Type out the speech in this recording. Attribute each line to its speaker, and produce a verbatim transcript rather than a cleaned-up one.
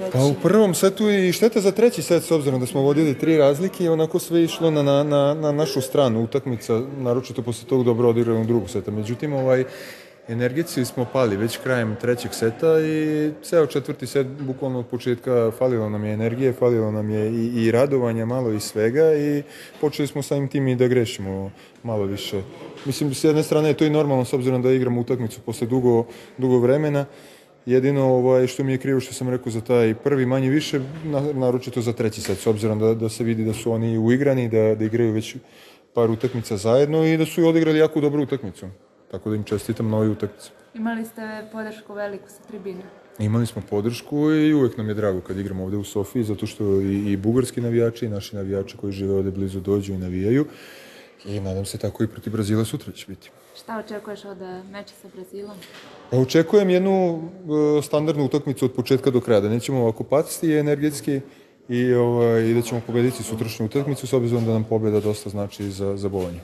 Speaker 1: reći?
Speaker 2: Pa u prvom setu i šteta za treći set, s obzirom da smo vodili tri razlike i onako sve išlo na, na, na, na našu stranu utakmica, naročito posle tog dobro odigranog drugog seta. Međutim, ovaj, energetski smo pali već krajem trećeg seta i ceo četvrti set, bukvalno od početka, falilo nam je energije, falilo nam je i, i radovanja malo i svega i počeli smo samim tim i da grešimo malo više. Mislim, s jedne strane je to i normalno, s obzirom da igramo utakmicu posle dugo, dugo vremena. Jedino ovaj, što mi je krivo što sam rekao za taj prvi manje više, naročito za treći set, s obzirom da, da se vidi da su oni uigrani, da, da igraju već par utakmica zajedno i da su odigrali jako dobru utakmicu. Tako da im čestitam na ovoj utakmici.
Speaker 1: Imali ste podršku veliku sa tribine?
Speaker 2: Imali smo podršku i uvek nam je drago kad igramo ovde u Sofiji, zato što i, i bugarski navijači i naši navijači koji žive ovde blizu dođu i navijaju. I nadam se tako i protiv Brazila sutra će biti.
Speaker 1: Šta očekuješ od meča sa Brazilom?
Speaker 2: Pa očekujem jednu uh, standardnu utakmicu od početka do kraja, da nećemo ovako pasti energetski i, ovaj, i da ćemo pobediti sutrašnju utakmicu, s obzirom da nam pobjeda dosta znači za, za Bolonju.